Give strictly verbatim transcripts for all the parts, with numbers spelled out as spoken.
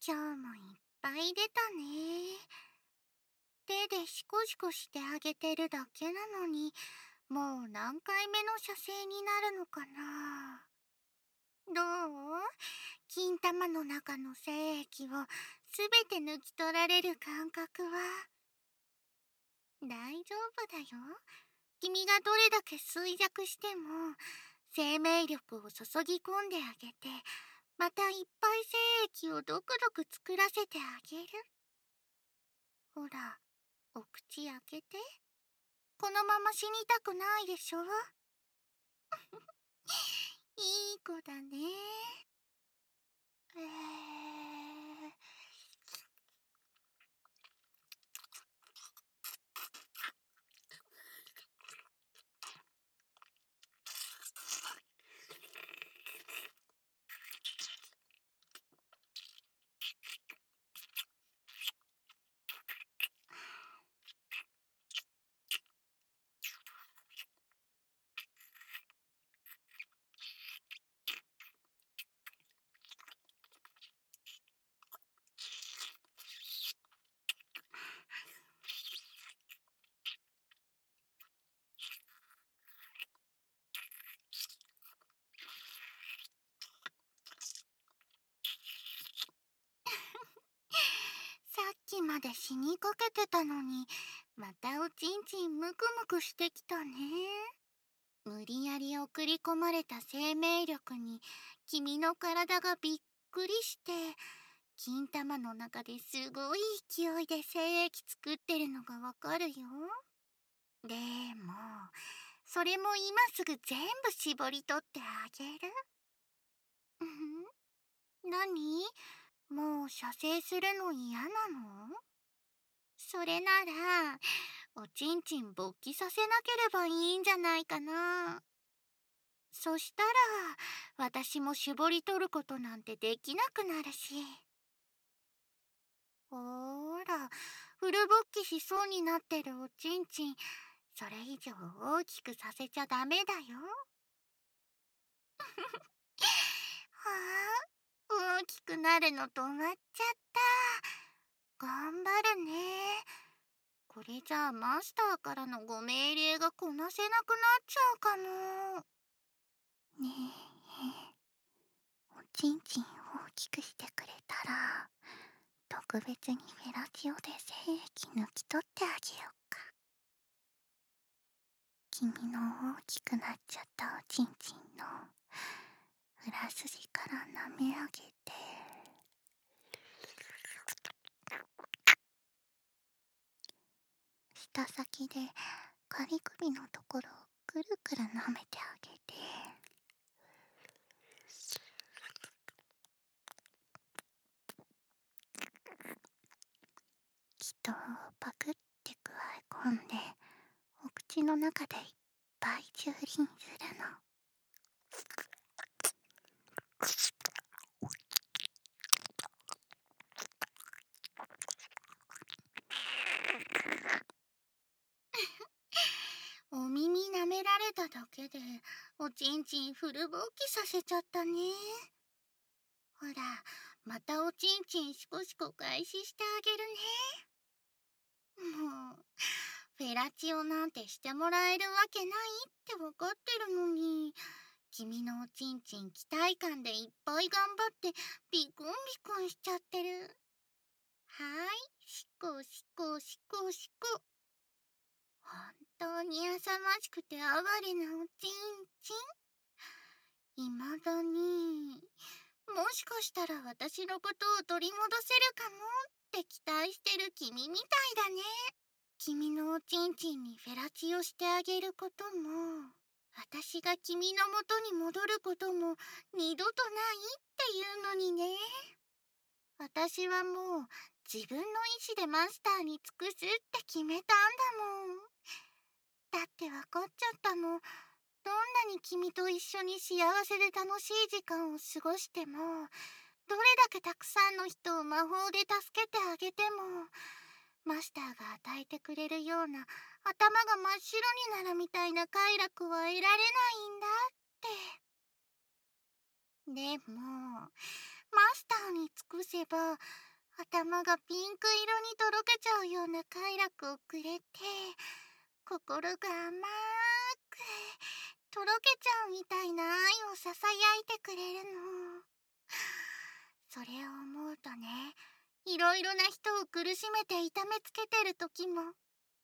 今日もいっぱい出たね。手でシコシコしてあげてるだけなのに、もう何回目の射精になるのかな。どう？金玉の中の精液をすべて抜き取られる感覚は。大丈夫だよ。君がどれだけ衰弱しても生命力を注ぎ込んであげて、またいっぱい精液をドクドク作らせてあげる。ほら、お口開けて。このまま死にたくないでしょ。いい子だね。えーさっきまで死にかけてたのに、またおちんちんムクムクしてきたね。無理やり送り込まれた生命力に君の体がびっくりして、金玉の中ですごい勢いで精液作ってるのがわかるよ。でもそれも今すぐ全部絞り取ってあげる。ん？何？もう射精するの嫌なの？それならおちんちん勃起させなければいいんじゃないかな。そしたら私も絞り取ることなんてできなくなるし。ほーら、フル勃起しそうになってるおちんちん、それ以上大きくさせちゃダメだよ。はあ、大きくなるの止まっちゃった。頑張るね。これじゃあマスターからのご命令がこなせなくなっちゃうかも。ねえ、おちんちん大きくしてくれたら特別にフェラチオで精液抜き取ってあげようか。君の大きくなっちゃったおちんちんの裏筋から舐め上げて、舌先で仮首のところをくるくる舐めてあげて、人をパクってくわえ込んでお口の中でいっぱい蹂躙するの。お耳舐められただけでおちんちんフル勃起させちゃったね。ほら、またおちんちんシコシコ開始してあげるね。もうフェラチオなんてしてもらえるわけないってわかってるのに、君のおちんちん期待感でいっぱい頑張ってビクンビクンしちゃってる。はーい、シコシコシコシコ。本当に浅ましくて哀れなおちんちん。いまだにもしかしたら私のことを取り戻せるかもって期待してる君みたいだね。君のおちんちんにフェラチオしてあげることも、私が君の元に戻ることも二度とないっていうのにね。私はもう自分の意志でマスターに尽くすって決めたんだもん。だって分かっちゃったの。どんなに君と一緒に幸せで楽しい時間を過ごしても、どれだけたくさんの人を魔法で助けてあげても、マスターが与えてくれるような頭が真っ白になるみたいな快楽は得られないんだって。でもマスターに尽くせば、頭がピンク色にとろけちゃうような快楽をくれて、心が甘くとろけちゃうみたいな愛をささやいてくれるの。それを思うとね、いろいろな人を苦しめて痛めつけてる時もおまんこ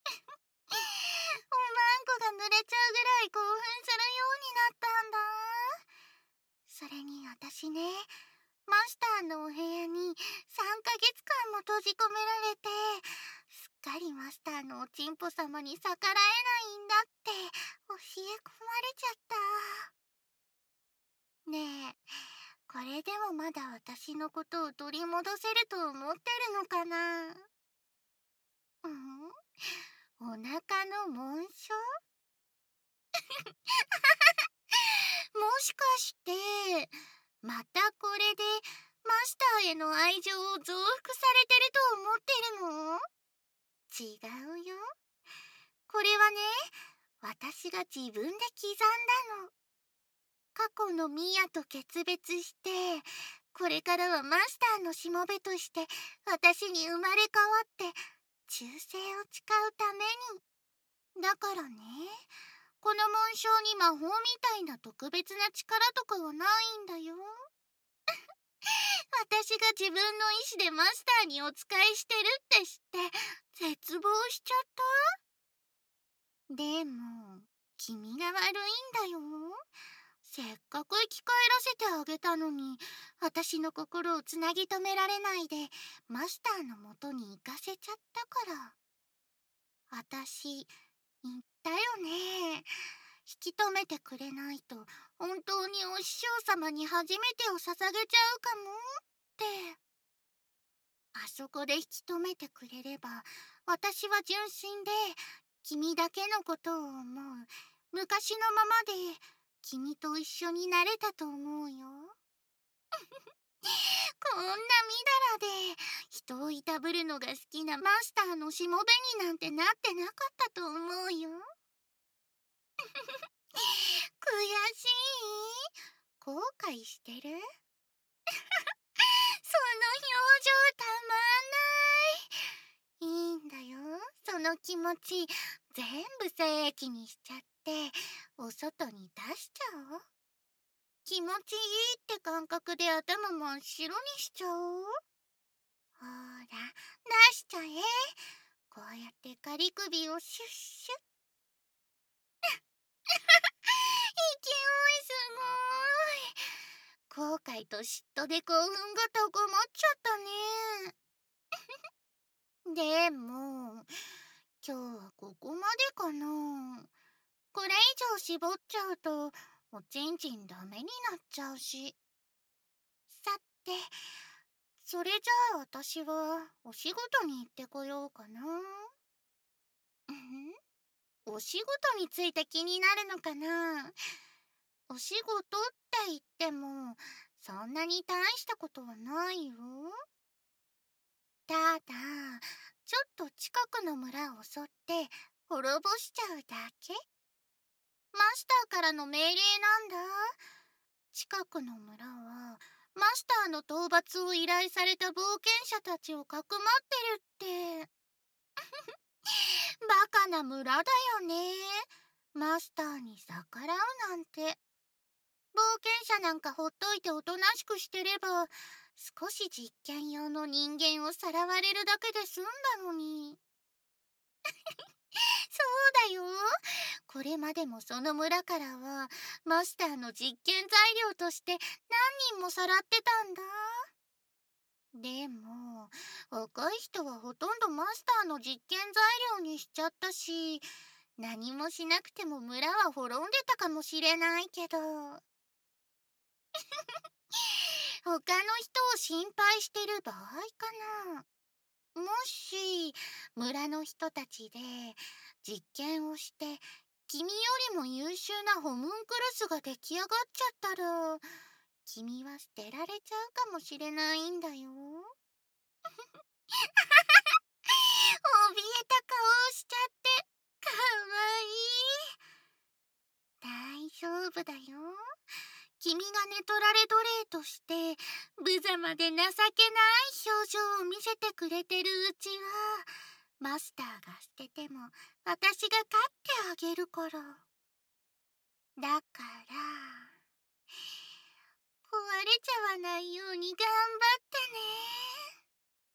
が濡れちゃうぐらい興奮するようになったんだ。それに私ね、マスターのお部屋にさんかげつかんも閉じ込められて、すっかりマスターのおちんぽ様に逆らえないんだって教え込まれちゃった。ねえ、これでもまだ私のことを取り戻せると思ってるのかな？うん？お腹の紋章？もしかして、またこれでマスターへの愛情を増幅されてると思ってるの？違うよ。これはね、私が自分で刻んだの。過去のミヤと決別して、これからはマスターのしもべとして私に生まれ変わって忠誠を誓うために。だからね、この紋章に魔法みたいな特別な力とかはないんだよ。私が自分の意志でマスターにお仕えしてるって知って絶望しちゃった。でも君が悪いんだよ。せっかく生き返らせてあげたのに、私の心をつなぎ止められないでマスターのもとに行かせちゃったから。私言ったよね。引き止めてくれないと本当にお師匠様に初めてを捧げちゃうかもって。あそこで引き止めてくれれば、私は純真で君だけのことを思う昔のままで君と一緒になれたと思うよ。こんなみだらで人をいたぶるのが好きなマスターのしもべになんてなってなかったと思うよ。悔しい？後悔してる？その表情たまんない。いいんだよ、その気持ち全部精液にしちゃってお外に出しちゃおう。気持ちいいって感覚で頭真っ白にしちゃおう。ほら、出しちゃえ。こうやって仮首をシュッシュッ。勢いすごい。後悔と嫉妬で興奮が高まっちゃったね。でも今日はここまでかな。これ以上絞っちゃうとおちんちんダメになっちゃうし。さて、それじゃあ私はお仕事に行ってこようかな。お仕事について気になるのかな。お仕事って言ってもそんなに大したことはないよ。ただちょっと近くの村を襲って滅ぼしちゃうだけ。マスターからの命令なんだ。近くの村はマスターの討伐を依頼された冒険者たちをかくまってるって。バカな村だよね。マスターに逆らうなんて。冒険者なんかほっといておとなしくしてれば、少し実験用の人間をさらわれるだけで済んだのに。そうだよ。これまでもその村からはマスターの実験材料として何人もさらってたんだ。でも若い人はほとんどマスターの実験材料にしちゃったし、何もしなくても村は滅んでたかもしれないけど他の人を心配してる場合かな。もし村の人たちで実験をして君よりも優秀なホムンクルスが出来上がっちゃったら、君は捨てられちゃうかもしれないんだよ。怯えた顔をしちゃってかわいい。大丈夫だよ。 君が寝取られ奴隷として、無様で情けない表情を見せてくれてるうちは、マスターが捨てても私が飼ってあげるから。だから、壊れちゃわないように頑張ってね。